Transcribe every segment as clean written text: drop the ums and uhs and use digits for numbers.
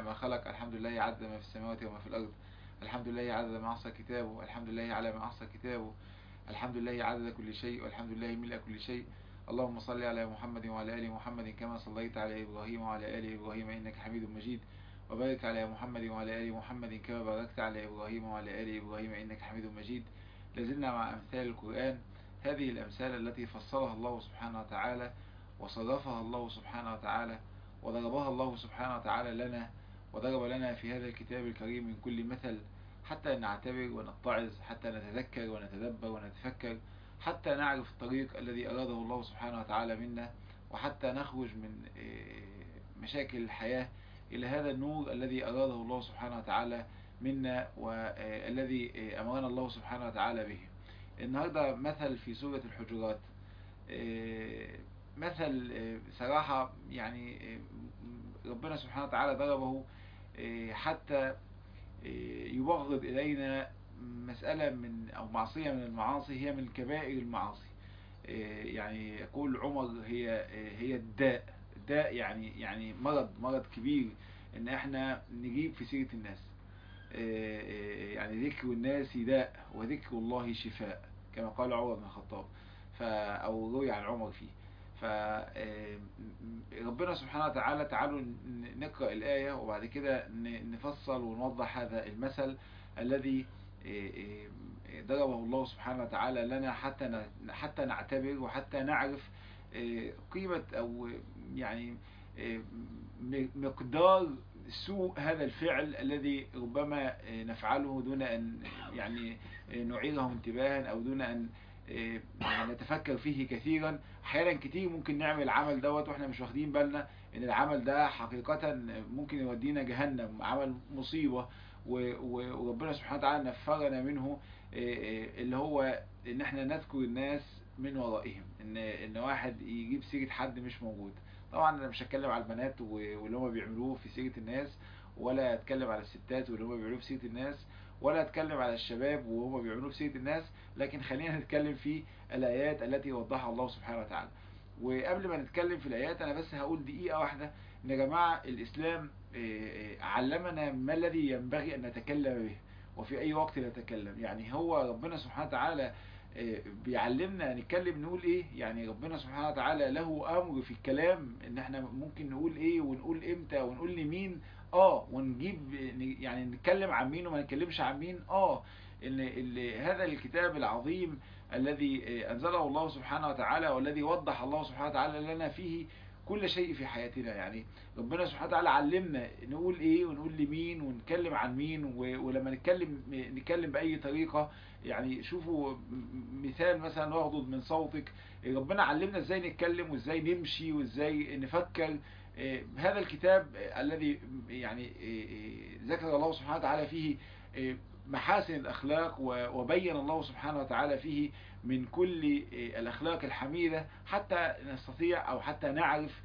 ما خلق، الحمد لله عدد ما في السماوات وما في الأرض، الحمد لله عدد ما أحصى كتابه، الحمد لله على ما أحصى كتابه، الحمد لله عدد كل شيء، والحمد لله ملء كل شيء. اللهم صل على محمد وعلى آل محمد كما صليت على إبراهيم وعلى آل إبراهيم إنك حميد مجيد، وبارك على محمد وعلى آل محمد كما باركت على إبراهيم وعلى آل إبراهيم إنك حميد مجيد. لازلنا مع أمثال القرآن، هذه الأمثال التي فصلها الله سبحانه وتعالى وصرفها الله سبحانه وتعالى وضربها الله سبحانه وتعالى لنا، وضرب لنا في هذا الكتاب الكريم من كل مثل، حتى نعتبر ونتعظ، حتى نتذكر ونتدبر ونتفكر، حتى نعرف الطريق الذي أراده الله سبحانه وتعالى منا، وحتى نخرج من مشاكل الحياة إلى هذا النور الذي أراده الله سبحانه وتعالى منا، والذي أمرنا الله سبحانه وتعالى به. النهاردة مثل في سورة الحجرات، مثل صراحة يعني ربنا سبحانه وتعالى ضربه حتى يبغض إلينا مسألة من أو معصية من المعاصي هي من كبائر المعاصي. يعني يقول عمر هي الداء يعني مرض كبير ان احنا نجيب في سيرة الناس. يعني ذكر الناس داء وذكر الله شفاء كما قال عمر بن الخطاب، أو روي عن عمر فيه. فربنا سبحانه وتعالى، تعالوا نقرأ الآية وبعد كده نفصل ونوضح هذا المثل الذي ضربه الله سبحانه وتعالى لنا حتى نعتبر وحتى نعرف قيمة أو يعني مقدار سوء هذا الفعل الذي ربما نفعله دون أن يعني نعيره انتباها أو دون أن نتفكر فيه كثيرا. احيانا كتير ممكن نعمل عمل دوت واحنا مش واخدين بالنا ان العمل ده حقيقة ممكن يودينا جهنم، عمل مصيبة، وربنا سبحانه وتعالى نفرنا منه، اللي هو ان احنا نذكر الناس من ورائهم، ان واحد يجيب سيرة حد مش موجود. طبعا انا مش هتكلم على البنات واللي هم بيعملوه في سيرة الناس، ولا اتكلم على الستات واللي هم بيعملوه في سيرة الناس، ولا اتكلم على الشباب وهم بيعملوه في سيرة الناس، لكن خلينا نتكلم في الآيات التي وضحها الله سبحانه وتعالى. وقبل ما نتكلم في الآيات أنا بس هقول دقيقة واحدة، إن يا جماعة الإسلام علمنا ما الذي ينبغي أن نتكلم به وفي أي وقت نتكلم. يعني هو ربنا سبحانه وتعالى بيعلمنا نتكلم نقول ايه. يعني ربنا سبحانه وتعالى له امر في الكلام ان احنا ممكن نقول ايه ونقول امتى ونقول لمين ونجيب يعني نتكلم عن مين وما نتكلمش عن مين. هذا الكتاب العظيم الذي انزله الله سبحانه وتعالى والذي وضح الله سبحانه وتعالى لنا فيه كل شيء في حياتنا. يعني ربنا سبحانه وتعالى علمنا نقول ايه ونقول لمين ونتكلم عن مين، ولما نتكلم بأي طريقة. يعني شوفوا مثال مثلا واخده من صوتك، ربنا علمنا ازاي نتكلم وازاي نمشي وازاي نفكر. هذا الكتاب الذي يعني ذكر الله سبحانه وتعالى فيه محاسن الأخلاق، وبين الله سبحانه وتعالى فيه من كل الأخلاق الحميدة، حتى نستطيع أو حتى نعرف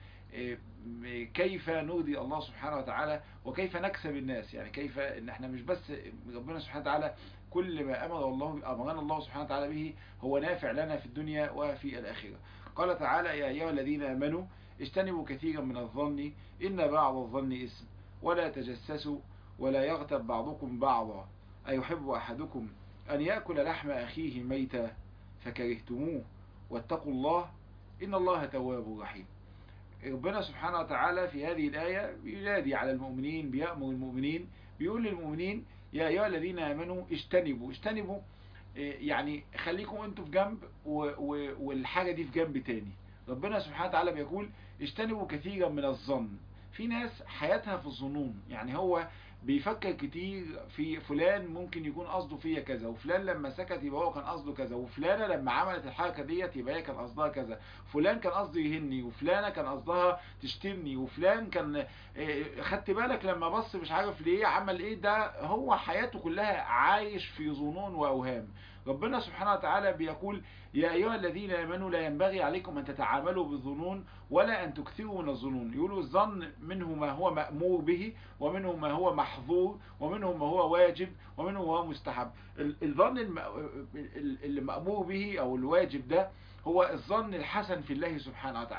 كيف نرضي الله سبحانه وتعالى وكيف نكسب الناس. يعني كيف ان احنا مش بس ربنا سبحانه وتعالى كل ما أمرنا الله سبحانه وتعالى به هو نافع لنا في الدنيا وفي الآخرة. قال تعالى: يا أيها الذين آمنوا اجتنبوا كثيرا من الظن إن بعض الظن إثم ولا تجسسوا ولا يغتب بعضكم بعضا أيحب أحدكم أن يأكل لحم أخيه ميتا فكرهتموه واتقوا الله إن الله تواب رحيم. ربنا سبحانه وتعالى في هذه الآية بينادي على المؤمنين، بيأمر المؤمنين، بيقول للمؤمنين: يا أيها الذين آمنوا اجتنبوا يعني خليكم انتوا في جنب والحاجة دي في جنب تاني. ربنا سبحانه وتعالى بيقول: اجتنبوا كثيرا من الظن. في ناس حياتها في الظنون، يعني هو بيفكر كتير في فلان ممكن يكون قصده فيا كذا، وفلان لما سكت يبقى هو كان قصده كذا، وفلانة لما عملت الحركة ديت يبقى هي كان قصدها كذا، فلان كان قصده يهني، وفلانة كان قصدها تشتمني، وفلان كان خدت بالك لما بص مش عارف ليه عمل ايه. ده هو حياته كلها عايش في ظنون واوهام. ربنا سبحانه وتعالى بيقول: يا أيها الذين آمنوا لا ينبغي عليكم أن تتعاملوا بالظنون ولا أن تكثروا من الظنون. يقولوا الظن منه ما هو مأمور به، ومنه ما هو محظور، ومنه ما هو واجب، ومنه ما هو مستحب. الظن اللي مأمور به أو الواجب ده هو الظن الحسن في الله سبحانه وتعالى،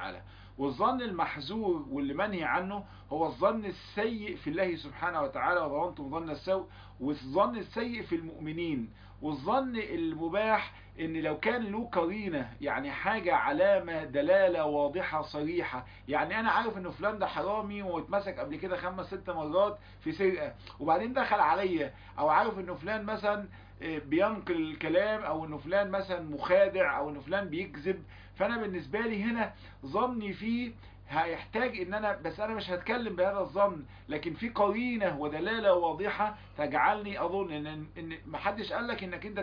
والظن المحذور واللي منهي عنه هو الظن السيء في الله سبحانه وتعالى، وظننتم ظن السوء، والظن السيء في المؤمنين. والظن المباح ان لو كان له قرينه، يعني حاجه علامه دلاله واضحه صريحه، يعني انا عارف ان فلان ده حرامي واتمسك قبل كده 5-6 مرات في سرقه، وبعدين دخل عليا، او عارف انه فلان مثلا بينقل الكلام، او انه فلان مثلا مخادع، او انه فلان بيكذب، فانا بالنسبه لي هنا ظني فيه هيحتاج ان انا، بس انا مش هتكلم بهذا الظن، لكن في قرينه ودلاله واضحه تجعلني اظن ان محدش قال لك انك انت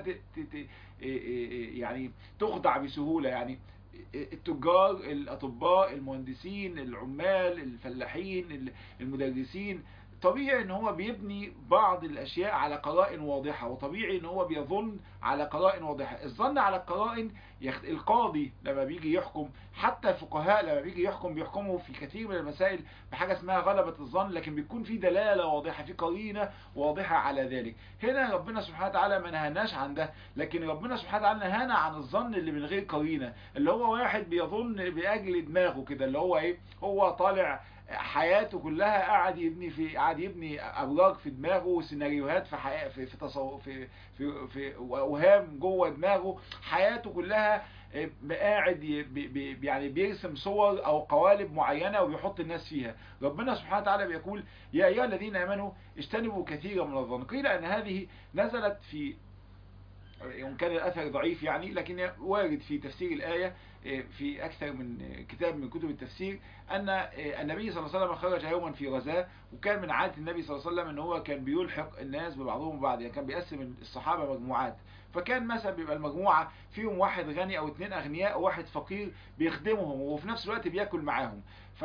يعني تخدع بسهوله. يعني التجار، الاطباء، المهندسين، العمال، الفلاحين، المدرسين، طبيعي ان هو بيبني بعض الاشياء على قرائن واضحة، وطبيعي ان هو بيظن على قرائن واضحة. الظن على القرائن القاضي لما بيجي يحكم، حتى الفقهاء لما بيجي يحكم بيحكموا في كثير من المسائل بحاجة اسمها غلبة الظن، لكن بيكون في دلالة واضحة، في قرينة واضحة على ذلك. هنا ربنا سبحانه وتعالى ما نهاناش عن ده، لكن ربنا سبحانه وتعالى نهانا عن الظن اللي من غير قرينة، اللي هو واحد بيظن بأجل دماغه كده، اللي هو ايه، هو طالع حياته كلها قاعد يبني ابراج في دماغه، وسيناريوهات في حياة في تصور في اوهام جوه دماغه، حياته كلها قاعد يعني بيرسم صور او قوالب معينة وبيحط الناس فيها. ربنا سبحانه وتعالى بيقول يا ايها الذين امنوا اجتنبوا كثيرا من الظن. قيل ان هذه نزلت في، وإن كان الأثر ضعيف يعني، لكن وارد في تفسير الآية في أكثر من كتاب من كتب التفسير، أن النبي صلى الله عليه وسلم خرج يوما في غزاة، وكان من عادة النبي صلى الله عليه وسلم أن هو كان بيلحق الناس ببعضهم ببعض، يعني كان بيقسم الصحابة مجموعات، فكان مثلا بيبقى المجموعة فيهم واحد غني أو 2 أغنياء وواحد فقير بيخدمهم وفي نفس الوقت بياكل معاهم.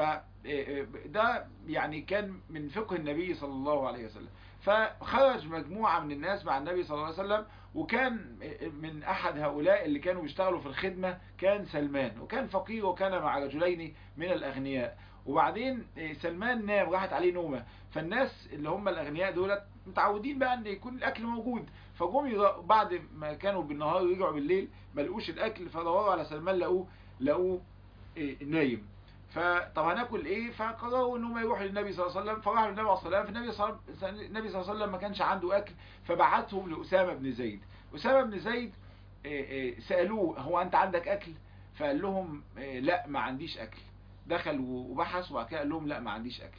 فده يعني كان من فقه النبي صلى الله عليه وسلم. فخرج مجموعة من الناس مع النبي صلى الله عليه وسلم، وكان من أحد هؤلاء اللي كانوا بيشتغلوا في الخدمة كان سلمان، وكان فقير وكان مع رجلين من الأغنياء. وبعدين سلمان نام، راحت عليه نومة، فالناس اللي هم الأغنياء دولت متعودين بقى ان يكون الأكل موجود، فجم بعد ما كانوا بالنهار رجعوا بالليل ما لقوش الأكل، فدوروا على سلمان لقوه نايم. فطب هناكل ايه؟ فقرروا ان هم يروحوا للنبي صلى الله عليه وسلم، فراحوا للنبي عليه الصلاه والسلام. النبي صلى الله عليه وسلم ما كانش عنده اكل، فبعتهم لأسامة بن زيد. أسامة بن زيد سألوه هو انت عندك اكل؟ فقال لهم لا ما عنديش اكل. دخل وبحث وبعد كده قال لهم لا ما عنديش اكل.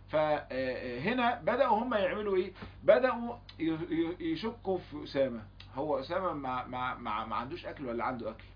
فهنا بدأوا هم يعملوا ايه؟ بدأوا يشكوا في أسامة، هو أسامة ما عندوش اكل ولا عنده اكل؟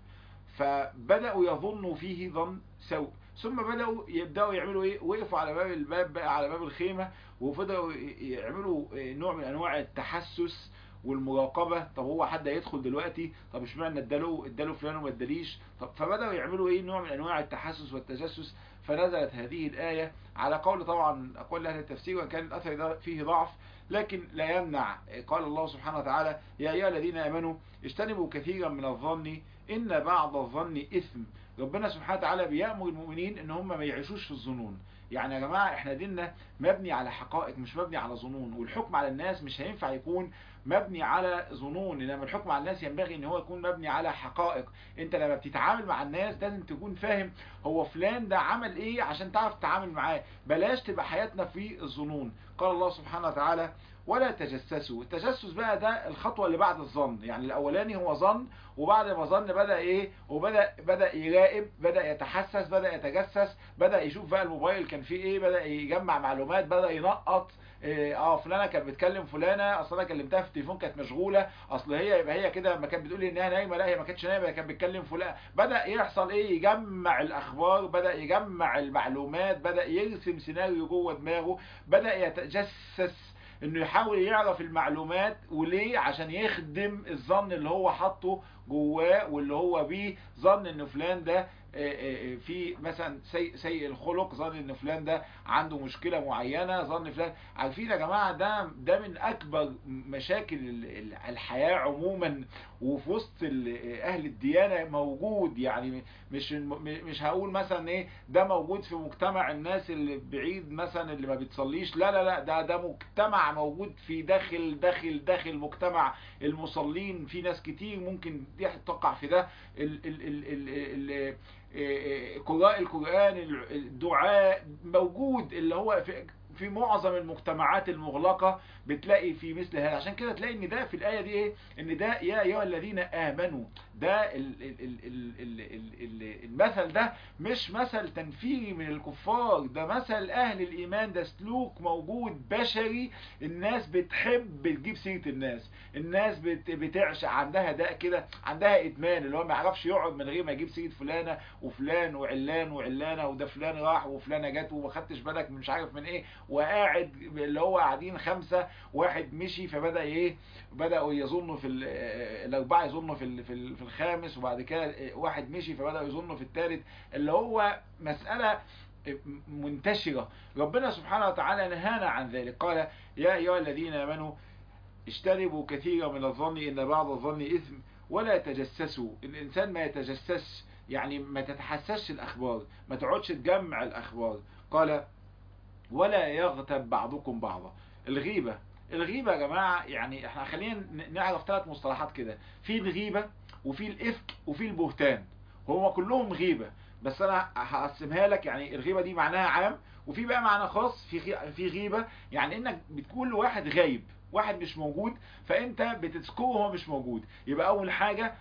فبدأوا يظنوا فيه ظن سوء. ثم يبدأوا يعملوا ايه؟ وقفوا على باب الباب بقى، على باب الخيمة، وبدأوا يعملوا نوع من انواع التحسس والمراقبة. طب هو حد هيدخل دلوقتي؟ طب اشمعنى اداله فلان وما اداليش؟ طب فبدأوا يعملوا ايه؟ نوع من انواع التحسس والتجسس. فنزلت هذه الآية على قول طبعا أقوال أهل التفسير، وإن كان الأثر ده فيه ضعف لكن لا يمنع. قال الله سبحانه وتعالى يا أيها الذين آمنوا اجتنبوا كثيرا من الظن إن بعض الظن إثم. ربنا سبحانه وتعالى بيأمر المؤمنين إن هم ما يعيشوش في الظنون. يعني يا جماعة احنا ديننا مبني على حقائق مش مبني على ظنون، والحكم على الناس مش هينفع يكون مبني على ظنون، انما الحكم على الناس ينبغي ان هو يكون مبني على حقائق. انت لما بتتعامل مع الناس لازم تكون فاهم هو فلان ده عمل ايه عشان تعرف تتعامل معاه، بلاش تبقى حياتنا في الظنون. قال الله سبحانه وتعالى ولا تجسسوا. التجسس بقى ده الخطوة اللي بعد الظن، يعني الاولاني هو ظن، وبعد ما ظن بدأ ايه؟ بدأ يراقب، بدأ يتحسس، بدأ يتجسس، بدأ يشوف بقى الموبايل كان فيه ايه، بدأ يجمع معلومات، بدأ ينقط فلانه كانت بتكلم فلانه، اصل انا كلمتها في التليفون كانت مشغوله، اصل هي يبقى هي كده لما كانت بتقول لي انها نايمه، لا هي ما كانتش نايمه، هي كانت بتكلم فلان. بدأ يحصل ايه؟ يجمع الاخبار، بدأ يجمع المعلومات، بدأ يرسم سيناريو جوه دماغه، بدأ يتجسس انه يحاول يعرف المعلومات. وليه؟ عشان يخدم الظن اللي هو حاطه جواه، واللي هو بيه ظن ان فلان ده في مثلا سيء الخلق، ظن ان فلان ده عنده مشكلة معينة، ظن فلان. عارفين يا جماعة ده من اكبر مشاكل الحياة عموما، وفي وسط اهل الديانة موجود. يعني مش هقول مثلا ايه ده موجود في مجتمع الناس اللي بعيد مثلا اللي ما بيتصليش، لا لا لا، ده مجتمع موجود في داخل مجتمع المصلين. في ناس كتير ممكن تقع في ده. قراء القرآن، الدعاء موجود، اللي هو في معظم المجتمعات المغلقة بتلاقي في مثل هذا. عشان كده تلاقي ان ده في الآية دي ايه، ان ده يا ايها الذين آمنوا، ده المثل ده مش مثل تنفيري من الكفار، ده مثل اهل الايمان، ده سلوك موجود بشري. الناس بتحب تجيب سيرة الناس بتعشق، عندها داء كده، عندها ادمان، اللي هو ما يعرفش يقعد من غير ما يجيب سيرة فلانة وفلان وعلان وعلانة، وده فلان راح وفلانة جت وما خدتش بالك من مش عارف من ايه، وقاعد اللي هو قاعدين 5 واحد مشي فبدأ ايه، بدأوا يظنوا في الاربعة يظنوا في الخامس، وبعد كده واحد مشي فبدأوا يظنوا في الثالث، اللي هو مسألة منتشرة. ربنا سبحانه وتعالى نهانا عن ذلك، قال يا أيها الذين آمنوا اجتنبوا كثيرا من الظن إن بعض الظن إثم ولا تجسسوا. الإنسان ما يتجسسش، يعني ما تتحسسش الأخبار، ما تقعدش تجمع الأخبار. قال ولا يغتب بعضكم بعضا. الغيبة يا جماعة، يعني احنا خلينا نعرف 3 مصطلحات كده، في الغيبة وفي الإفك وفي البهتان. هما كلهم غيبة، بس انا هقسمها لك. يعني الغيبة دي معناها عام، وفي بقى معنى خاص. في غيبة يعني انك بتقول لواحد غايب، واحد مش موجود، فانت بتذكره وهو مش موجود. يبقى اول حاجة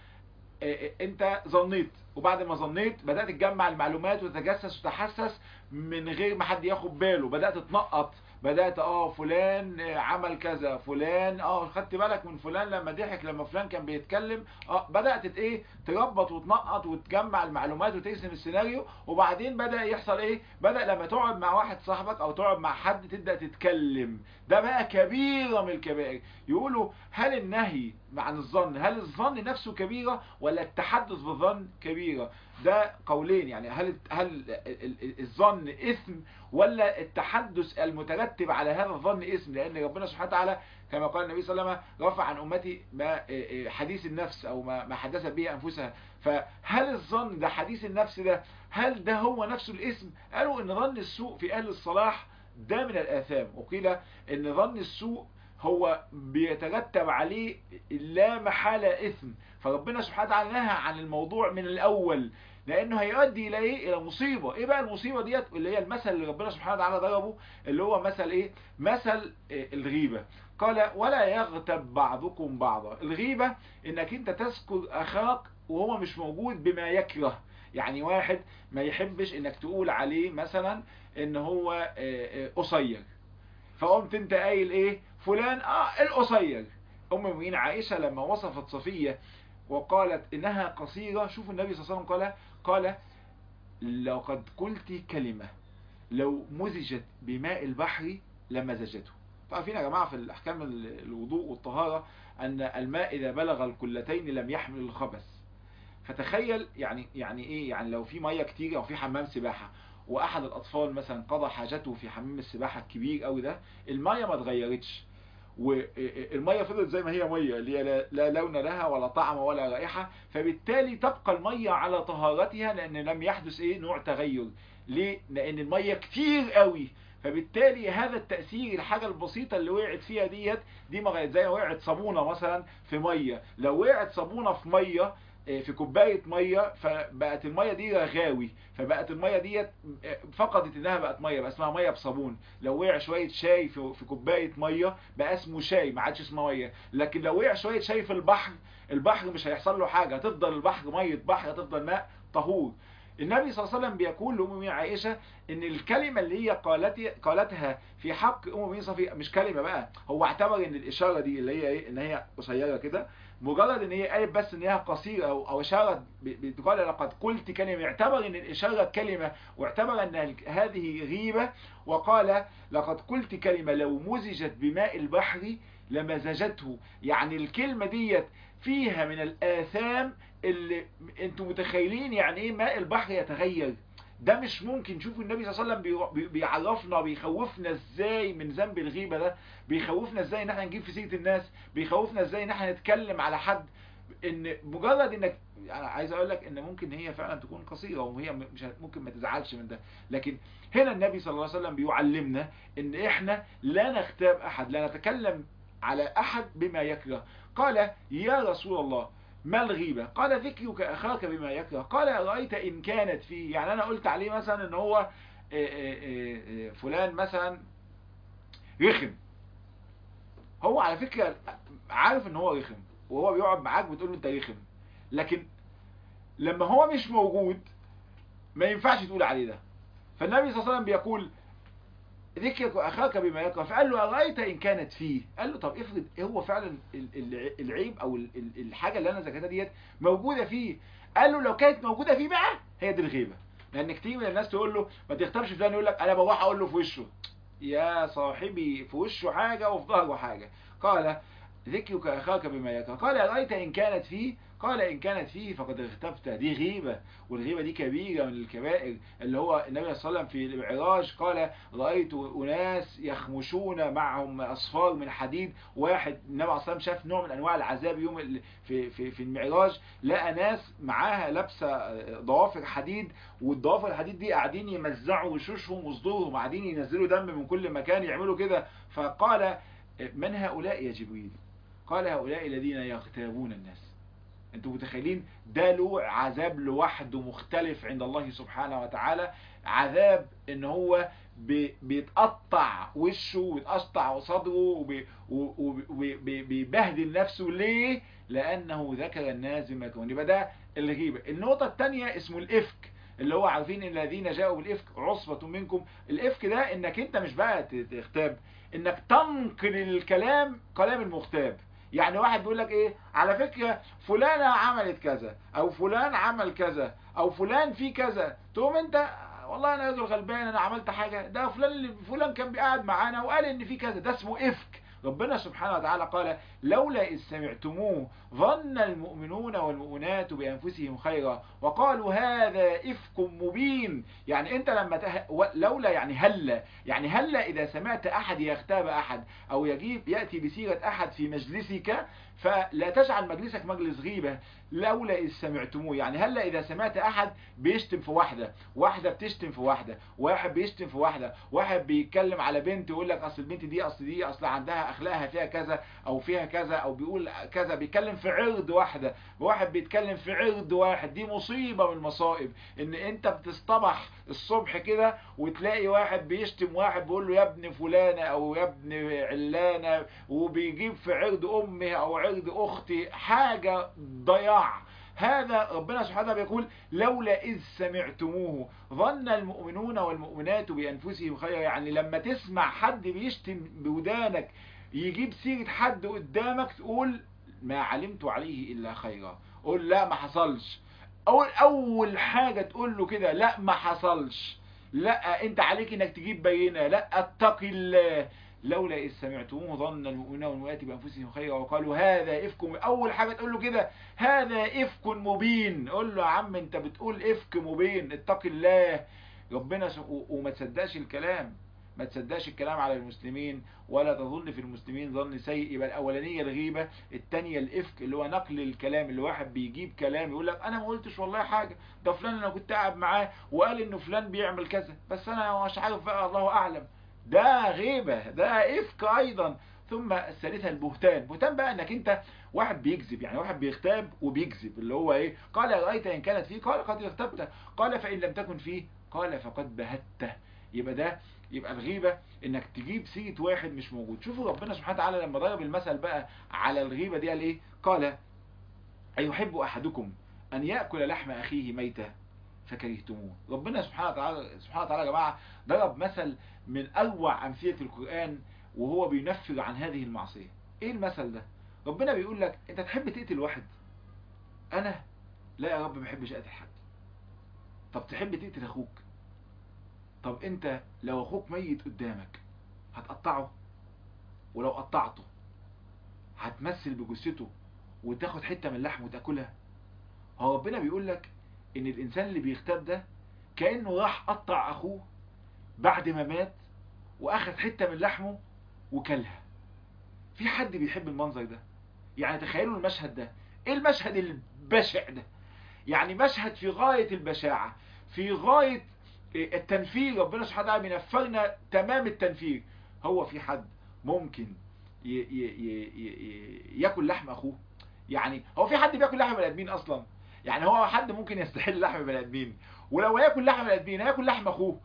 انت ظنيت، وبعد ما ظنيت بدأت تجمع المعلومات وتتجسس وتحسس من غير ما حد ياخد باله، بدأت تنقط، بدأت فلان عمل كذا، فلان خدت بالك من فلان لما ضحك، لما فلان كان بيتكلم، بدأت ايه تربط وتنقط وتجمع المعلومات وتقسم السيناريو. وبعدين بدأ يحصل ايه، بدأ لما تقعد مع واحد صاحبك او تقعد مع حد تبدأ تتكلم. ده بقى كبيرة من الكبائر. يقولوا هل النهي عن الظن، هل الظن نفسه كبيرة ولا التحدث بالظن كبيرة؟ ده قولين، يعني هل الظن إثم ولا التحدث المترتب على هذا الظن إثم؟ لأن ربنا سبحانه وتعالى كما قال النبي صلى الله عليه وسلم رفع عن أمتي ما حديث النفس أو ما حدثت به أنفسها. فهل الظن ده حديث النفس ده، هل ده هو نفسه الإثم؟ قالوا إن ظن السوء في أهل الصلاح ده من الآثام، وقيل إن ظن السوء هو بيترتب عليه لا محالة إثم. فربنا سبحانه وتعالى نهى عن الموضوع من الأول، لأنه هيؤدي إلى إيه؟ إلى مصيبة. إيه بقى المصيبة ديت؟ اللي هي المثل اللي ربنا سبحانه وتعالى ضربه، اللي هو مثل إيه؟ مثل الغيبة. قال ولا يغتب بعضكم بعضا. الغيبة إنك أنت تذكر أخاك وهو مش موجود بما يكره. يعني واحد ما يحبش إنك تقول عليه مثلا إن هو قصير، فقمت انت قايل ايه فلان القصير. ام المؤمنين عائشة لما وصفت صفية وقالت انها قصيرة، شوفوا النبي صلى الله عليه وسلم قال لقد قلت كلمة لو مزجت بماء البحر لمزجته. عارفين يا جماعة في الاحكام الوضوء والطهارة ان الماء اذا بلغ القلتين لم يحمل الخبث. فتخيل يعني ايه، يعني لو في مية كتير او في حمام سباحة واحد الاطفال مثلا قضى حاجته في حمام السباحة الكبير قوي ده، المية ما اتغيرتش والمية فضلت زي ما هي مية، اللي هي لا لون لها ولا طعم ولا رائحة، فبالتالي تبقى المية على طهارتها لان لم يحدث ايه نوع تغير. ليه؟ لان المية كتير قوي، فبالتالي هذا التأثير الحاجة البسيطة اللي وقعت فيها دي ما زي وقعت صابونة مثلا في مية. لو وقعت صابونة في مية في كوباية مية فبقت المية دي رغاوي، فبقت المية دي فقدت انها بقت مية، بقى اسمها مية بصابون. لو وقع شوية شاي في كوباية مية بقى اسمه شاي، ما عادش اسمه مية. لكن لو وقع شوية شاي في البحر مش هيحصل له حاجة، هتفضل البحر مية بحر، هتفضل ماء طهور. النبي صلى الله عليه وسلم بيقول لأم المؤمنين عائشة ان الكلمة اللي هي قالتها في حق أم المؤمنين صفية مش كلمة بقى، هو اعتبر ان الاشارة دي اللي هي ايه، ان هي قصيرة كده، مجرد ان هي قالت بس ان هي قصيرة او اشارة بتقال لقد قلت كلمة، اعتبر ان الاشارة كلمة واعتبر ان هذه غيبة، وقال لقد قلت كلمة لو مزجت بماء البحر لمزجته. يعني الكلمة ديت فيها من الآثام اللي انتم متخيلين يعني ايه ماء البحر يتغير. ده مش ممكن. شوفوا النبي صلى الله عليه وسلم بيعرفنا بيخوفنا ازاي من ذنب الغيبة ده، بيخوفنا ازاي ان احنا نجيب في سيرة الناس، بيخوفنا ازاي ان احنا نتكلم على حد. ان مجرد انك يعني عايز اقول لك ان ممكن هي فعلا تكون قصيرة وهي مش ممكن ما تزعلش من ده، لكن هنا النبي صلى الله عليه وسلم بيعلمنا ان احنا لا نغتاب احد، لا نتكلم على احد بما يكره. قال يا رسول الله ما الغيبة؟ قال ذكرك أخاك بما يكره. قال أرأيت إن كانت فيه، يعني أنا قلت عليه مثلا إن هو فلان مثلا رخم، هو على فكرة عارف إن هو رخم، وهو بيقعد معاك بتقول له أنت رخم، لكن لما هو مش موجود ما ينفعش تقول عليه ده. فالنبي صلى الله عليه وسلم بيقول ذكرك أخاك بما يكره. فقال له أرأيت إن كانت فيه. قال له طب افرض هو فعلا العيب أو الحاجة اللي أنا ذكرتها ديت موجودة فيه. قال له لو كانت موجودة فيه بقى هي دي الغيبة. لأن كتير من الناس تقول له ما تغتابش فلان، يقول لك أنا بروح أقول له في وشه. يا صاحبي في وشه حاجة وفي ظهره حاجة. قال ذكرك أخاك بما يكره. قال أرأيت إن كانت فيه. قال إن كانت فيه فقد اغتبت. دي غيبة، والغيبة دي كبيرة من الكبائر. اللي هو النبي صلى الله عليه وسلم في المعراج قال رأيت أناس يخمشون معهم أصفار من حديد. واحد النبي صلى الله عليه وسلم شاف نوع من أنواع العذاب يوم في المعراج، لقى ناس معاها لابسة ضوافر حديد، والضوافر الحديد دي قاعدين يمزعوا وشوشهم وصدورهم، قاعدين ينزلوا دم من كل مكان يعملوا كده. فقال من هؤلاء يا جبريل؟ قال هؤلاء الذين يغتابون الناس. انتوا متخيلين ده له عذاب لوحده مختلف عند الله سبحانه وتعالى. عذاب ان هو بيتقطع وشه وبيتقطع صدره وبيبهدل نفسه. ليه؟ لانه ذكر الناس بما يكرهون. يبقى ده الغيبة. النقطة الثانية اسمه الافك، اللي هو عارفين ان الذين جاءوا بالافك عصبة منكم. الافك ده انك انت مش بقى تغتاب، انك تنقل الكلام كلام المغتاب. يعني واحد بيقول لك ايه على فكرة فلانة عملت كذا، او فلان عمل كذا، او فلان في كذا، تقوم انت والله انا راجل غلبان انا عملت حاجة، ده فلان كان بيقعد معانا وقال ان في كذا. ده اسمه افك. ربنا سبحانه وتعالى قال لولا إذ سمعتموه ظن المؤمنون والمؤمنات بأنفسهم خيرا وقالوا هذا إفك مبين. يعني انت لما لولا يعني هلا، يعني هلا إذا سمعت أحد يغتاب أحد أو يأتي بسيرة أحد في مجلسك فلا تجعل مجلسك مجلس غيبة. لولا إذ سمعتموه، يعني هلا إذا سمعت أحد بيشتم في واحدة، واحدة بتشتم في واحدة، واحد بيشتم في واحدة، واحد بيتكلم على بنت يقول لك أصل البنت دي أصل عندها أخلاقها فيها كذا أو فيها كذا، أو بيقول كذا، بيتكلم في عرض واحدة، واحد بيتكلم في عرض واحد. دي مصيبة من المصائب، إن أنت بتصطبح الصبح كده وتلاقي واحد بيشتم واحد بيقول له يا ابن فلانة أو يا ابن علانة، وبيجيب في عرض أمه أو عرض أختي حاجة ضياع. هذا ربنا سبحانه وتعالى بيقول لولا إذ سمعتموه ظن المؤمنون والمؤمنات بأنفسهم خيرا. يعني لما تسمع حد بيشتم بودانك يجيب سيرة حد قدامك تقول ما علمت عليه إلا خيرا. قول لا ما حصلش. أول حاجة تقول له كده لا ما حصلش، لا انت عليك انك تجيب بينة، لا اتق الله. لولا إذ سمعتموه ظن المؤمنون والمؤمنات بأنفسهم خيرا وقالوا هذا إفك. أول حاجة تقول له كده هذا إفك مبين. قول له يا عم أنت بتقول إفك مبين، اتق الله. ربنا وما تصدقش الكلام، ما تصدقش الكلام على المسلمين، ولا تظن في المسلمين ظن سيء. يبقى الأولانية الغيبة، الثانية الإفك اللي هو نقل الكلام، اللي واحد بيجيب كلام يقول لك أنا ما قلتش والله حاجة، ده فلان أنا كنت قاعد معاه وقال إنه فلان بيعمل كذا بس أنا مش عارف بقى الله أعلم. ده غيبة، ده إفك أيضا. ثم الثالثة البهتان. بهتان بقى انك انت واحد بيكذب، يعني واحد بيغتاب وبيكذب، اللي هو ايه قال رأيت ان كانت فيه قال قد اغتبته، قال فإن لم تكن فيه قال فقد بهته. يبقى ده يبقى الغيبة انك تجيب سيرة واحد مش موجود. شوفوا ربنا سبحانه وتعالى لما ضرب المثل بقى على الغيبة دي قال ايه؟ قال أيحب أحدكم أن يأكل لحم أخيه ميتا فكرهتموه. ربنا سبحانه وتعالى يا جماعة ضرب مثل من أروع أمثلة القرآن وهو بينفر عن هذه المعصية. إيه المثل ده؟ ربنا بيقول لك أنت تحب تقتل واحد؟ أنا لا يا رب ما بحبش أقتل حد. طب تحب تقتل أخوك؟ طب أنت لو أخوك ميت قدامك هتقطعه؟ ولو قطعته هتمثل بجثته وتاخد حتة من لحمه وتاكلها؟ هو ربنا بيقول لك ان الانسان اللي بيغتاب ده كأنه راح قطع اخوه بعد ما مات واخد حتة من لحمه وكلها. في حد بيحب المنظر ده؟ يعني تخيلوا المشهد ده، ايه المشهد البشع ده؟ يعني مشهد في غاية البشاعة، في غاية التنفير. ربنا سبحانه وتعالى بينفرنا تمام التنفير. هو في حد ممكن ياكل لحم اخوه؟ يعني هو في حد بياكل لحم بني ادمين اصلا؟ يعني هو حد ممكن يستحل لحم بني ادمين؟ ولو هياكل لحم بني ادمين هياكل لحم اخوه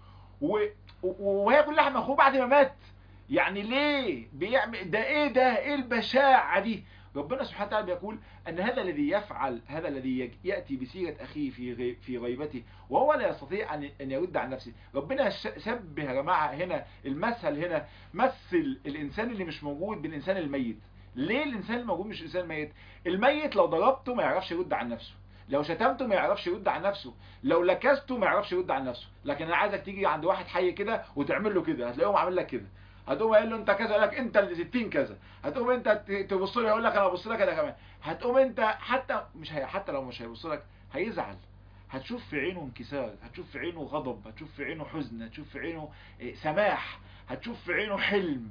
وهياكل لحم اخوه بعد ما مات. يعني ليه بيعمل ده؟ ايه ده؟ ايه البشاعة دي؟ ربنا سبحانه وتعالى بيقول ان هذا الذي يفعل، هذا الذي يأتي بسيرة اخيه في غيبته وهو لا يستطيع ان يرد عن نفسه. ربنا شبه يا جماعة هنا المثل، هنا مثل الانسان اللي مش موجود بالانسان الميت. ليه الانسان الموجود مش الانسان الميت؟ الميت لو ضربته ما يعرفش يرد عن نفسه، لو شتمته ما يعرفش يرد عن نفسه، لو لكسته ما يعرفش يرد عن نفسه. لكن انا عايزك تيجي عند واحد حي كده وتعمل له كده، هتلاقيهم عامل لك كده. هتقوم قايل له انت كذا، يقول لك انت اللي 60 كذا. هتقوم انت تبص له يقول لك انا ابص لك انا كمان. هتقوم انت حتى مش حتى لو مش هيبص لك هيزعل. هتشوف في عينه انكسار، هتشوف في عينه غضب، هتشوف في عينه حزن، هتشوف في عينه سماح، هتشوف في عينه حلم.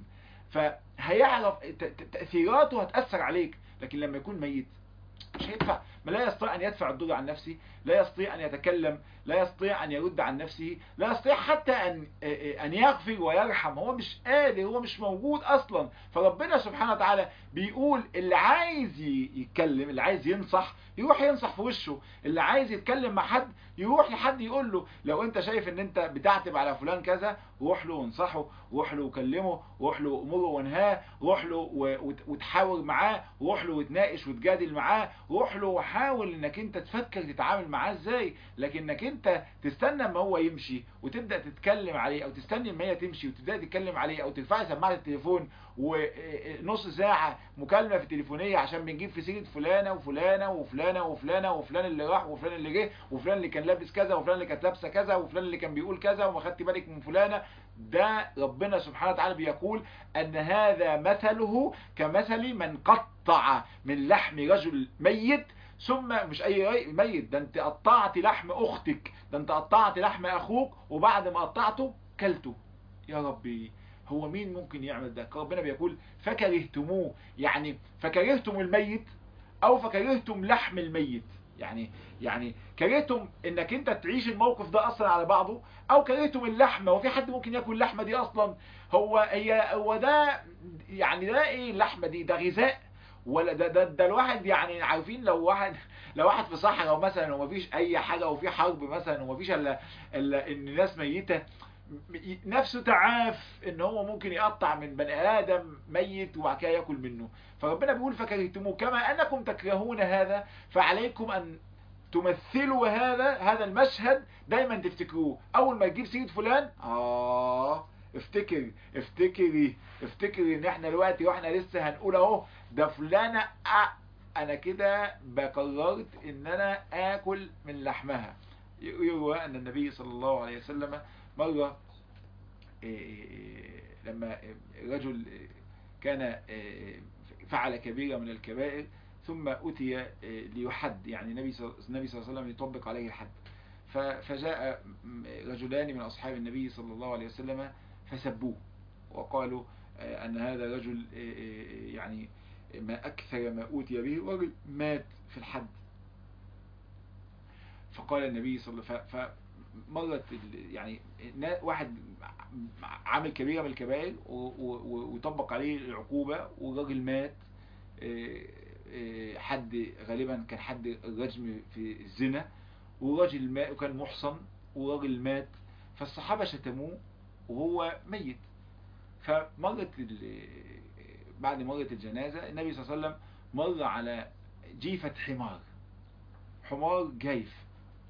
فهيعرف تأثيراته هتأثر عليك. لكن لما يكون ميت مش هيدفع، ما لا يستطيع أن يدفع الضر عن نفسه، لا يستطيع أن يتكلم، لا يستطيع أن يرد عن نفسه، لا يستطيع حتى أن يغفر ويرحم. هو مش قادر، هو مش موجود أصلا. فربنا سبحانه وتعالى بيقول اللي عايز يتكلم، اللي عايز ينصح يروح ينصح في وشه، اللي عايز يتكلم مع حد يروح لحد يقول له لو انت شايف ان انت بتعتب على فلان كذا روح له وانصحه، روح له وكلمه، روح له امره وانهاه، روح له وتحاور معاه، روح له وتناقش وتجادل معاه، روح له وحاول انك انت تفكر تتعامل معاه ازاي. لكنك انت تستنى اما هو يمشي وتبدا تتكلم عليه، او تستنى اما هي تمشي وتبدا تتكلم عليه، او ترفعي سماعه التليفون ونص ساعه مكالمه في التليفونيه عشان بنجيب في سيره فلانه وفلانه وفلانه وفلانه وفلان اللي راح وفلان اللي جه وفلان اللي كان لابس كذا وفلان اللي كانت لابسه كذا وفلان اللي كان بيقول كذا وما خدت بالك من فلانه. ده ربنا سبحانه وتعالى بيقول ان هذا مثله كمثل من قطع من لحم رجل ميت، ثم مش اي ميت، ده انت قطعت لحم اختك، ده انت قطعت لحم اخوك وبعد ما قطعته كلته. يا ربي، هو مين ممكن يعمل ده؟ ربنا بيقول فكرهتموه، يعني فكرهتم الميت او فكرهتم لحم الميت. يعني كرهتم انك انت تعيش الموقف ده اصلا على بعضه، او كرهتم اللحمه. وفي حد ممكن ياكل اللحمه دي اصلا؟ هو ده يعني ده ايه اللحمه دي؟ ده غذاء ولا ده الواحد يعني عارفين لو واحد في صحراء مثلا ومفيش اي حاجه وفي حرب مثلا ومفيش الا ان الناس ميته، نفسه تعاف ان هو ممكن يقطع من بني ادم ميت وبعد كده ياكل منه. فربنا بيقول فكرهتموه كما انكم تكرهون هذا فعليكم ان تمثلوا هذا المشهد. دايما تفتكروه اول ما تجيب سيره فلان، افتكري ان احنا دلوقتي واحنا لسه هنقول اهو ده فلانه انا كده بقررت ان انا اكل من لحمها. يروى ان النبي صلى الله عليه وسلم مرة لما رجل كان فعل كبيرة من الكبائر ثم أتي ليحد، يعني النبي صلى الله عليه وسلم يطبق عليه الحد. فجاء رجلان من أصحاب النبي صلى الله عليه وسلم فسبوه وقالوا أن هذا رجل يعني ما أكثر ما أوتي به، رجل مات في الحد. فقال النبي صلى الله عليه وسلم مرت يعني واحد عامل كبيرة من الكبائر وطبق عليه العقوبة والراجل مات، حد غالبا كان حد الرجم في الزنا، والراجل مات وكان محصن والراجل مات. فالصحابة شتموه وهو ميت. فمرت بعد مرت الجنازة النبي صلى الله عليه وسلم مر على جيفة حمار جيف.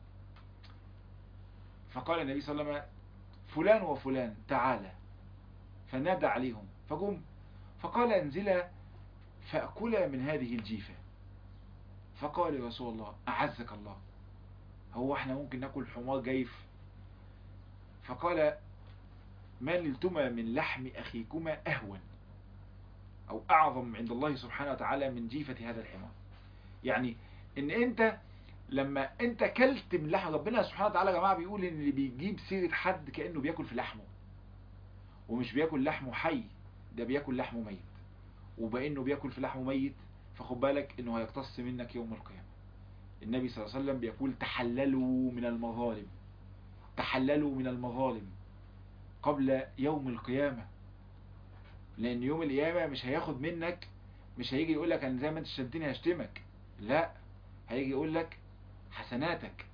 فقال النبي صلى الله عليه وسلم فلان وفلان تعالى، فنادى عليهم فقم، فقال انزلا فأكلا من هذه الجيفة. فقال يا رسول الله أعزك الله، هو احنا ممكن ناكل حمار جيف؟ فقال ما نلتما من لحم أخيكما أهون أو أعظم عند الله سبحانه وتعالى من جيفة هذا الحمار. يعني ان انت لما انت كلت من لحم ربنا سبحانه وتعالى يا جماعه بيقول ان اللي بيجيب سيره حد كانه بياكل في لحمه، ومش بياكل لحمه حي، ده بياكل لحمه ميت. وبانه بياكل في لحمه ميت فخد بالك انه هيقتص منك يوم القيامه. النبي صلى الله عليه وسلم بيقول تحللوا من المظالم، تحللوا من المظالم قبل يوم القيامه. لان يوم القيامه مش هياخد منك، مش هيجي يقول لك انا زي ما انت شتمتني هشتمك، لا، هيجي يقول لك حسناتك،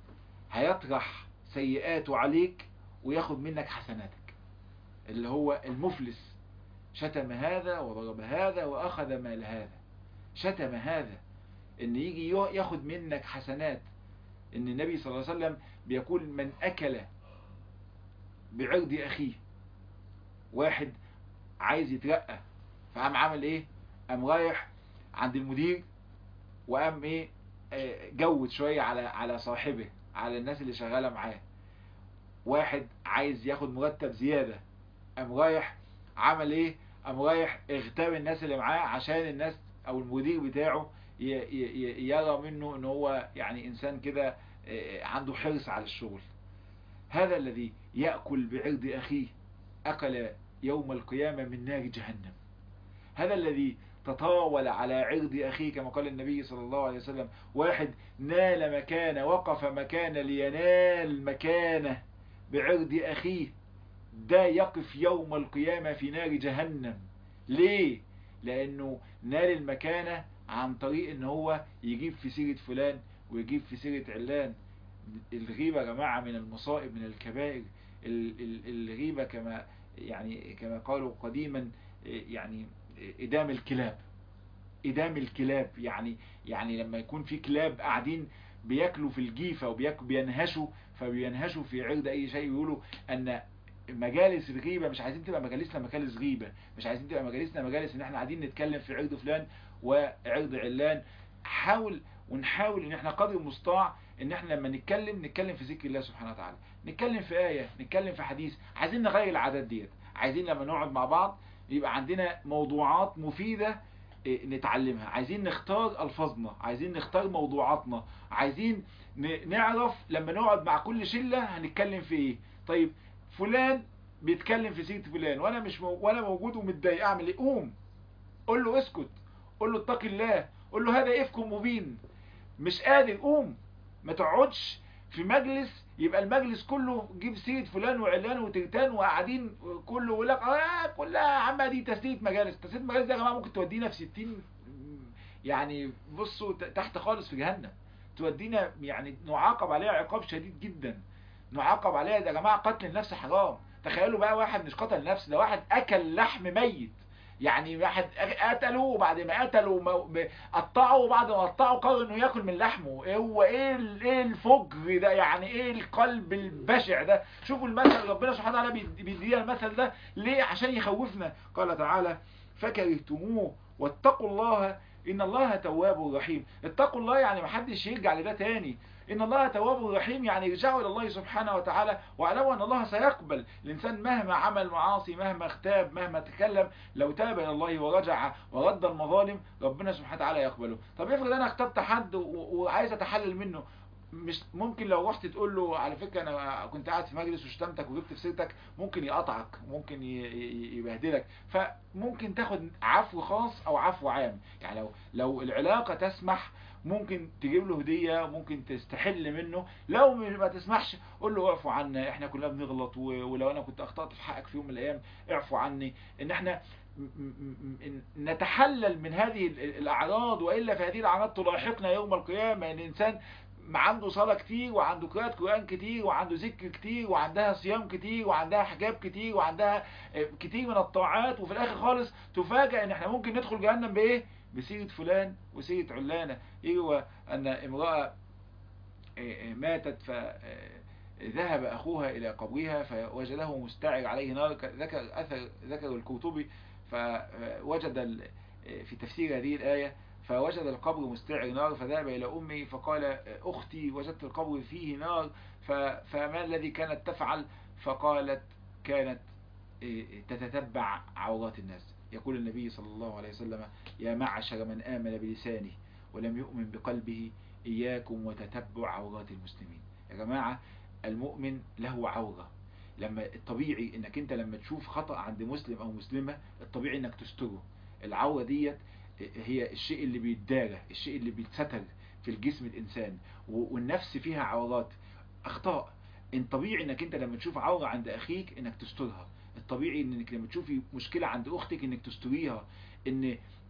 هيطرح سيئاته عليك وياخد منك حسناتك. اللي هو المفلس، شتم هذا وضرب هذا وأخذ مال هذا، شتم هذا، ان يجي ياخد منك حسنات. ان النبي صلى الله عليه وسلم بيقول من أكل بعرض أخيه، واحد عايز يترقى فقام عمل ايه؟ قام رايح عند المدير وقام ايه؟ جود شوية على صاحبه، على الناس اللي شغالة معاه. واحد عايز ياخد مرتب زيادة، قام رايح عمل ايه؟ قام رايح اغتاب الناس اللي معاه عشان الناس او المدير بتاعه يرى منه ان هو يعني انسان كده عنده حرص على الشغل. هذا الذي يأكل بعرض أخيه أكل يوم القيامة من نار جهنم. هذا الذي تطاول على عرض أخيه كما قال النبي صلى الله عليه وسلم، واحد نال مكانه، وقف مكانه لينال مكانه بعرض أخيه، ده يقف يوم القيامة في نار جهنم. ليه؟ لأنه نال المكانة عن طريق ان هو يجيب في سيرة فلان ويجيب في سيرة علان. الغيبة يا جماعة من المصائب، من الكبائر. الغيبة كما قالوا قديما يعني إدام الكلاب. إدام الكلاب يعني لما يكون في كلاب قاعدين بياكلوا في الجيفة وبينهشوا، فبينهشوا في عرض أي شيء. يقولوا أن مجالس الغيبة مش عايزين تبقى مجالسنا مجالس غيبة، مش عايزين تبقى مجالسنا مجالس ان احنا قاعدين نتكلم في عرض فلان وعرض علان. ونحاول ان احنا قدر المستطاع ان احنا لما نتكلم في ذكر الله سبحانه وتعالى، نتكلم في آية، نتكلم في حديث. عايزين نغير العادات ديت، عايزين لما نقعد مع بعض يبقى عندنا موضوعات مفيدة نتعلمها، عايزين نختار ألفاظنا، عايزين نختار موضوعاتنا، عايزين نعرف لما نقعد مع كل شلة هنتكلم في ايه. طيب فلان بيتكلم في سيرة فلان وانا مش وانا موجود ومتضايق، اعمل ايه؟ قوم قول له اسكت، قول له اتق الله، قول له هذا افك مبين. مش قادر، قوم. ما تقعدش في مجلس يبقى المجلس كله جيب سيرة فلان وعلان وترتان وقاعدين كله يقول لك كلها يا عم دي تسلية مجالس. تسلية مجالس ده يا جماعه ممكن تودينا في 60 يعني بصوا تحت خالص في جهنم، تودينا يعني نعاقب عليها عقاب شديد جدا. نعاقب عليها يا جماعه، قتل النفس حرام. تخيلوا بقى واحد مش قتل نفس، ده واحد اكل لحم ميت. يعني واحد قتله وبعد ما قتله قطعه، وبعد ما قطعه قرر انه ياكل من لحمه. هو ايه الفجر ده؟ يعني ايه القلب البشع ده؟ شوفوا المثل، ربنا سبحانه وتعالى بيدينا المثل ده ليه؟ عشان يخوفنا. قال تعالى فكرهتموه واتقوا الله ان الله تواب رحيم. اتقوا الله يعني محدش يرجع لده تاني. ان الله تواب رحيم يعني يرجعوا الى الله سبحانه وتعالى، واعلموا ان الله سيقبل الانسان مهما عمل معاصي، مهما اغتاب، مهما تكلم. لو تاب الى الله ورجع ورد المظالم ربنا سبحانه وتعالى يقبله. طب افرض انا اغتبت حد وعايز اتحلل منه، مش ممكن لو رحت تقول له على فكرة انا كنت قاعد في مجلس وشتمتك وجبت في سيرتك، ممكن يقطعك، ممكن يبهدلك. فممكن تاخد عفو خاص او عفو عام. يعني لو العلاقة تسمح ممكن تجيب له هدية، ممكن تستحل منه. لو ما تسمحش قول له اعفو عنا، احنا كلنا بنغلط، ولو انا كنت اخطأت في حقك في يوم من الايام اعفو عني. ان احنا نتحلل من هذه الاعراض، والا فهذه الاعراض تلاحقنا يوم القيامة. ان الانسان عنده صلاة كتير، وعنده قراءة قرآن كتير، وعنده ذكر كتير، وعندها صيام كتير، وعندها حجاب كتير، وعندها كتير من الطاعات، وفي الاخر خالص تفاجأ ان احنا ممكن ندخل جهنم بايه؟ بسيرة فلان وسيرة علانة. يروى ان امرأة ماتت فذهب اخوها الى قبرها فوجده مستعر عليه نار. ذكر القرطبي فوجد في تفسير هذه الآية فوجد القبر مستعر نار، فذهب إلى أمه فقال أختي وجدت القبر فيه نار، فما الذي كانت تفعل؟ فقالت كانت تتتبع عورات الناس. يقول النبي صلى الله عليه وسلم يا معشر من آمن بلسانه ولم يؤمن بقلبه إياكم وتتبع عورات المسلمين. يا جماعة المؤمن له عورة. لما الطبيعي انك انت لما تشوف خطأ عند مسلم او مسلمة الطبيعي انك تستره. العورة ديت هي الشيء اللي بيتدارى، الشيء اللي بيتستر في الجسم الانسان، والنفس فيها عورات اخطاء. طبيعي انك انت لما تشوف عورة عند اخيك انك تسترها. الطبيعي انك لما تشوفي مشكلة عند اختك انك تستريها. ان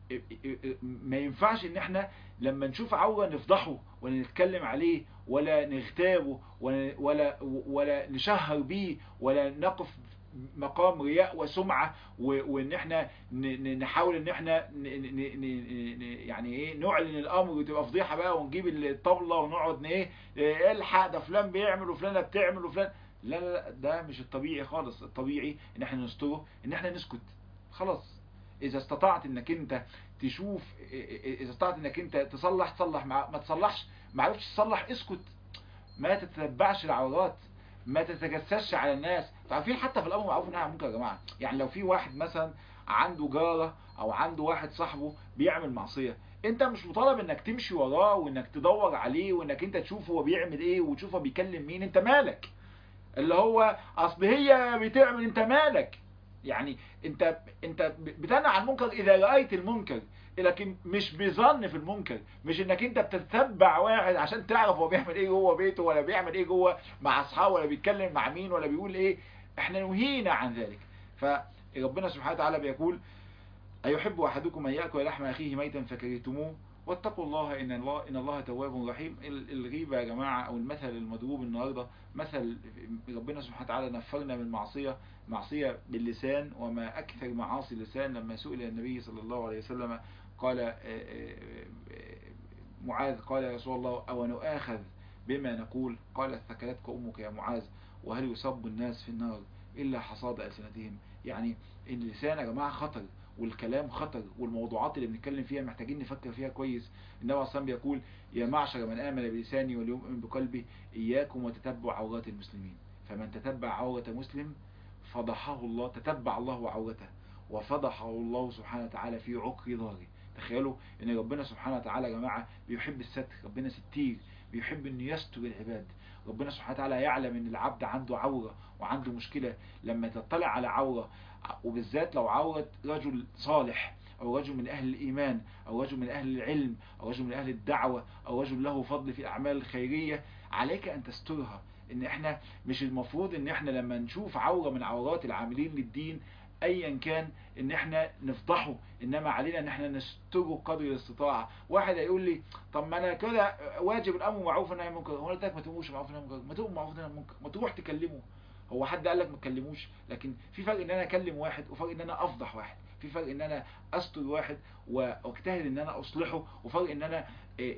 ما ينفعش ان احنا لما نشوف عورة نفضحه ولا نتكلم عليه ولا نغتابه ولا نشهر بيه ولا نقف مقام رياء وسمعة وان احنا نحاول ان احنا يعني ايه نعلن الامر وتبقى فضيحة بقى ونجيب الطبلة ونقعد ايه الحق ده فلان بيعمل وفلانة بتعمل وفلان. لا ده مش الطبيعي خالص. الطبيعي ان احنا نستره، ان احنا نسكت خلاص. اذا استطعت انك انت تشوف، اذا استطعت انك انت تصلح ما تصلحش، ما عرفتش تصلح اسكت. ما تتتبعش العورات، ما تتجسسش على الناس. عارفين حتى في الامر بالمعروف والنهي عن المنكر يا جماعه، يعني لو في واحد مثلا عنده جاره او عنده واحد صاحبه بيعمل معصيه، انت مش مطالب انك تمشي وراه وانك تدور عليه وانك انت تشوف هو بيعمل ايه وتشوف هو بيكلم مين. انت مالك؟ اللي هو اصل هي بتعمل، انت مالك؟ يعني انت بتنهى عن المنكر اذا رأيت المنكر، لكن مش بظن في المنكر. مش انك انت بتتبع واحد عشان تعرف هو بيعمل ايه جوه بيته ولا بيعمل ايه جوه مع اصحابه ولا بيتكلم مع مين ولا بيقول ايه. احنا نهينا عن ذلك. فربنا سبحانه وتعالى بيقول: أيحب أحدكم أن يأكل لحم أخيه ميتا فكرهتموه واتقوا الله إن الله تواب رحيم. الغيبة يا جماعة أو المثل المضروب النهاردة مثل ربنا سبحانه وتعالى نفرنا من معصية باللسان، وما أكثر معاصي اللسان. لما سئل النبي صلى الله عليه وسلم قال معاذ قال يا رسول الله أو نؤاخذ بما نقول؟ قال ثكلتك أمك يا معاذ وهل يصب الناس في النار إلا حصاد ألسنتهم. يعني اللسان يا جماعة خطر، والكلام خطر، والموضوعات اللي بنتكلم فيها محتاجين نفكر فيها كويس. النبي عليه الصلاة والسلام بيقول: يا معشر من آمن بلساني واليؤمن بقلبي إياكم وتتبع عورات المسلمين، فمن تتبع عورة مسلم فضحه الله، تتبع الله عورته وفضحه الله سبحانه وتعالى في عقر ظهره. تخيلوا ان ربنا سبحانه وتعالى يا جماعة بيحب الستر. ربنا ستير، بيحب انه يستر العباد. ربنا سبحانه وتعالى يعلم ان العبد عنده عورة وعنده مشكلة. لما تطلع على عورة، وبالذات لو عورة رجل صالح او رجل من اهل الايمان او رجل من اهل العلم او رجل من اهل الدعوة او رجل له فضل في الاعمال الخيرية، عليك ان تسترها. ان احنا مش المفروض ان احنا لما نشوف عورة من عورات العاملين للدين ايا كان ان احنا نفضحه، انما علينا ان احنا نستره قدر الاستطاعة. واحد هيقول لي: طب ما انا كده واجب الامر معروف والنهي عن المنكر. هو قلت لك ما تقوموش معروف والنهي عن المنكر؟ ما تقوم معروف والنهي عن المنكر، ما تروح تكلمه. هو حد قال لك ما تكلموش؟ لكن في فرق ان انا اكلم واحد وفرق ان انا افضح واحد. في فرق ان انا استر واحد واجتهد ان انا اصلحه، وفرق ان انا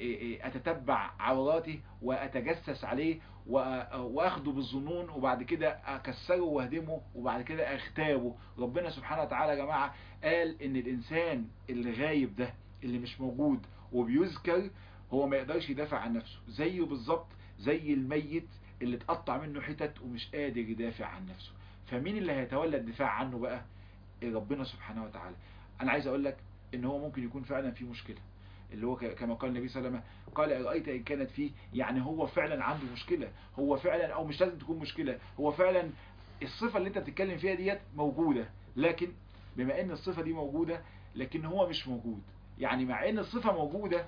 اتتبع عوراتي واتجسس عليه واخده بالظنون وبعد كده اكسره واهدمه وبعد كده اغتابه. ربنا سبحانه وتعالى يا جماعة قال ان الانسان اللي غايب ده، اللي مش موجود وبيذكر، هو ما يقدرش يدافع عن نفسه. زيه بالظبط زي الميت اللي اتقطع منه حتت ومش قادر يدافع عن نفسه. فمين اللي هيتولى الدفاع عنه بقى؟ ربنا سبحانه وتعالى. انا عايز اقول لك ان هو ممكن يكون فعلا في مشكلة، اللي هو كما قال النبي صلى الله عليه وسلم قال: أرأيت إن كانت فيه، يعني هو فعلا عنده مشكلة. هو فعلا، او مش لازم تكون مشكلة، هو فعلا الصفة اللي انت بتتكلم فيها ديت موجودة، لكن بما ان الصفة دي موجودة لكن هو مش موجود. يعني مع ان الصفة موجودة،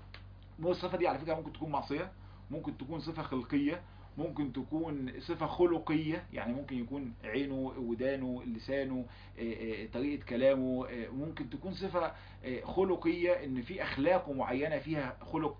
الصفة دي على فكرة ممكن تكون معصية، ممكن تكون صفة خلقية، ممكن تكون صفة خلقية، يعني ممكن يكون عينه، ودانه، لسانه، طريقة كلامه، ممكن تكون صفة خلقية ان في اخلاقه معينة فيها خلق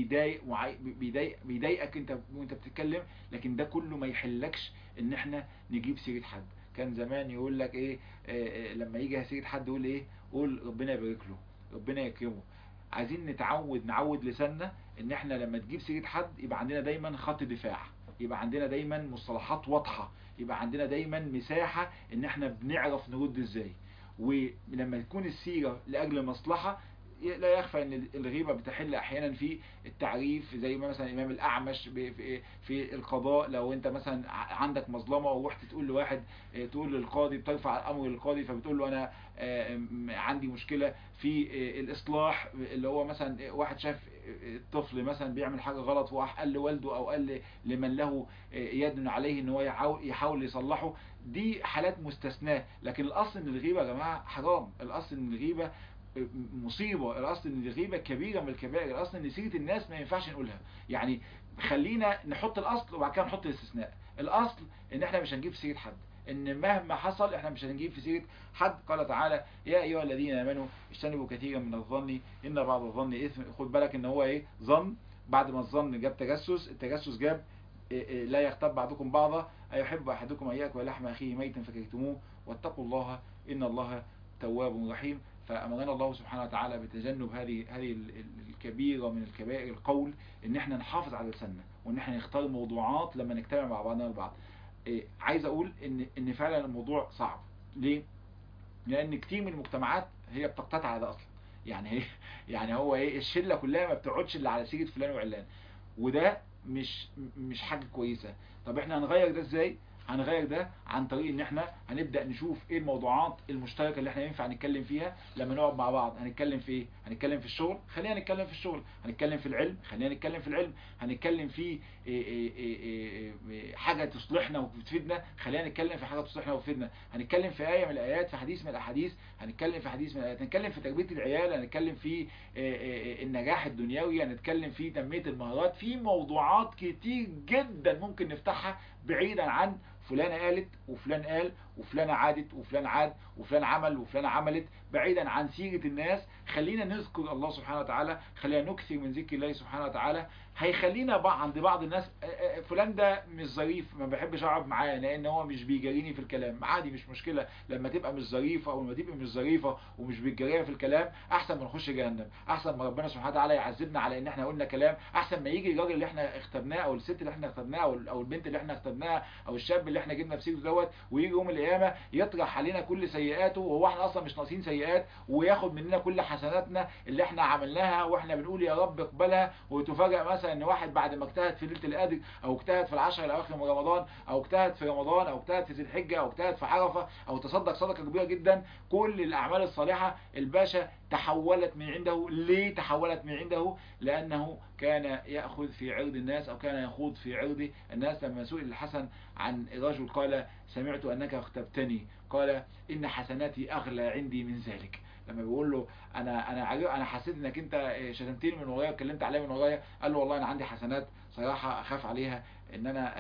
بيضايقك انت وانت بتتكلم. لكن ده كله ما يحلكش ان احنا نجيب سيرة حد. كان زمان يقول لك ايه لما يجي سيرة حد يقول ايه؟ قول ربنا يبارك له، ربنا يكرمه. عايزين نعود لساننا ان احنا لما تجيب سيرة حد يبقى عندنا دايما خط دفاع، يبقى عندنا دايما مصطلحات واضحة، يبقى عندنا دايما مساحة ان احنا بنعرف نرد ازاي. ولما تكون السيرة لاجل مصلحة، لا يخفى ان الغيبة بتحل احيانا في التعريف، زي ما مثلا الامام الاعمش في القضاء. لو انت مثلا عندك مظلمة ورحت تقول لواحد، تقول للقاضي، بترفع الامر للقاضي، فبتقول له انا عندي مشكلة في الإصلاح، اللي هو مثلا واحد شاف الطفل مثلا بيعمل حاجة غلط وراح قال لوالده أو قال لمن له يد عليه إن هو يحاول يصلحه. دي حالات مستثناة، لكن الأصل إن الغيبة يا جماعة حرام. الأصل إن الغيبة مصيبة. الأصل إن الغيبة كبيرة من الكبائر. الأصل إن سيرة الناس ما ينفعش نقولها. يعني خلينا نحط الأصل وبعد كده نحط الاستثناء. الأصل إن إحنا مش هنجيب سيرة حد، ان مهما حصل احنا مش هنجيب في سيرة حد. قال تعالى يا ايها الذين امنوا اجتنبوا كثيرا من الظن ان بعض الظن اثم. خد بالك ان هو ايه؟ ظن، بعد ما الظن جاب تجسس، التجسس جاب لا يغتاب بعضكم بعضا ايحب احدكم ان ياكل لحم اخيه ميتا فكرهتموه واتقوا الله ان الله تواب رحيم. فأمرنا الله سبحانه وتعالى بتجنب هذه الكبيرة من الكبائر القول، ان احنا نحافظ على لساننا، وان احنا نختار موضوعات لما نجتمع مع بعضنا البعض. عايز اقول ان فعلا الموضوع صعب. ليه؟ لان كتير من المجتمعات هي بتقتطع على ده اصلا. يعني هي يعني هو ايه، الشله كلها ما بتقعدش الا على سيره فلان وعلان، وده مش حاجه كويسه. طب احنا هنغير ده ازاي؟ هنغير ده عن طريق ان احنا هنبدا نشوف ايه الموضوعات المشتركه اللي احنا ينفع نتكلم فيها لما نقعد مع بعض. هنتكلم في ايه؟ هنتكلم في الشغل، خلينا نتكلم في الشغل. هنتكلم في العلم، خلينا نتكلم في العلم. هنتكلم في حاجه تصلحنا وتفيدنا، خلينا نتكلم في حاجه تصلحنا وتفيدنا. هنتكلم في ايه من الايات، في حديث من الاحاديث، هنتكلم في حديث من الايات. هنتكلم في تربيه العيال، هنتكلم في النجاح الدنيوي، هنتكلم في تنميه المهارات. في موضوعات كتير جدا ممكن نفتحها بعيدا عن فلان قالت وفلان قال وفلان عادت وفلان عاد وفلان عمل وفلان عملت، بعيدا عن سيرة الناس. خلينا نذكر الله سبحانه وتعالى، خلينا نكثر من ذكر الله سبحانه وتعالى. هيخلينا عند بعض الناس فلان ده مش ظريف، ما بحبش اقعد معاه لان هو مش بيجاريني في الكلام. عادي، مش مشكله لما تبقى مش ظريفه او لما تبقى مش ظريفه ومش بتجاريها في الكلام، احسن ما نخش جهنم، احسن ما ربنا سبحانه وتعالى يعذبنا على ان احنا قلنا كلام، احسن ما يجي الراجل اللي احنا اخترناه او الست اللي احنا اخترناها او البنت اللي احنا اخترناها او الشاب اللي احنا جبنا في سيرته دوت، ويجي يوم القيامه يطرح علينا كل سيئاته وهو احنا اصلا مش ناقصين سيئات، وياخد مننا كل حسناتنا اللي احنا عملناها واحنا بنقول يا رب اقبلها. وتفاجئ مثلا ان واحد بعد ما اجتهد في ليله القدر او اجتهد في العشر الاواخر من رمضان او اجتهد في رمضان او اجتهد في ذي الحجه او اجتهد في عرفه او تصدق صدقه كبيره جدا، كل الاعمال الصالحه الباشا تحولت من عنده. ليه تحولت من عنده؟ لانه كان ياخذ في عرض الناس او كان يخوض في عرض الناس. لما سئل الحسن عن رجل قال سمعت انك اغتبتني، قال ان حسناتي اغلى عندي من ذلك. لما بيقول له انا حسيت انك انت شتمتني من ورايا واتكلمت عليا من ورايا، قال له والله انا عندي حسنات صراحه اخاف عليها ان انا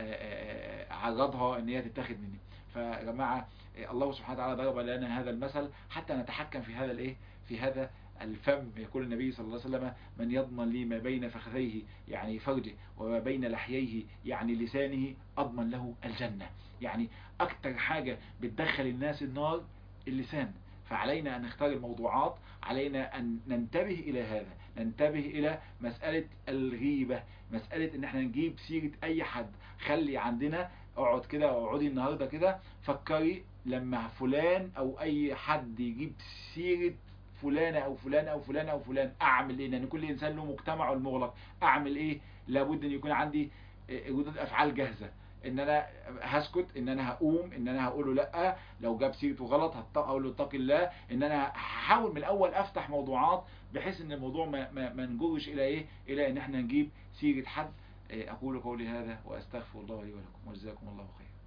اعرضها ان هي تتاخد مني. فيا جماعه الله سبحانه وتعالى ضرب لنا هذا المثل حتى نتحكم في هذا الايه، في هذا الفم. يقول النبي صلى الله عليه وسلم من يضمن لي ما بين فخذيه يعني فرجه وما بين لحييه يعني لسانه اضمن له الجنه. يعني اكتر حاجه بتدخل الناس النار اللسان. فعلينا أن نختار الموضوعات، علينا أن ننتبه إلى هذا، ننتبه إلى مسألة الغيبة، مسألة إن احنا نجيب سيرة أي حد. خلي عندنا، اقعد كده اقعدي النهاردة كده فكري لما فلان أو أي حد يجيب سيرة فلانة أو فلان أو فلان أو فلان أعمل إيه؟ لأن كل إنسان له مجتمعه المغلق. أعمل إيه؟ لابد أن يكون عندي ردود أفعال جاهزة، ان انا هسكت، ان انا هقوم، ان انا هقول له لا، لو جاب سيرته غلط هقول له اتق الله، ان انا هحاول من الاول افتح موضوعات بحيث ان الموضوع ما نجرش الى ايه، الى ان احنا نجيب سيرة حد. اقول قولي هذا واستغفر الله لي ولكم وجزاكم الله خيرا.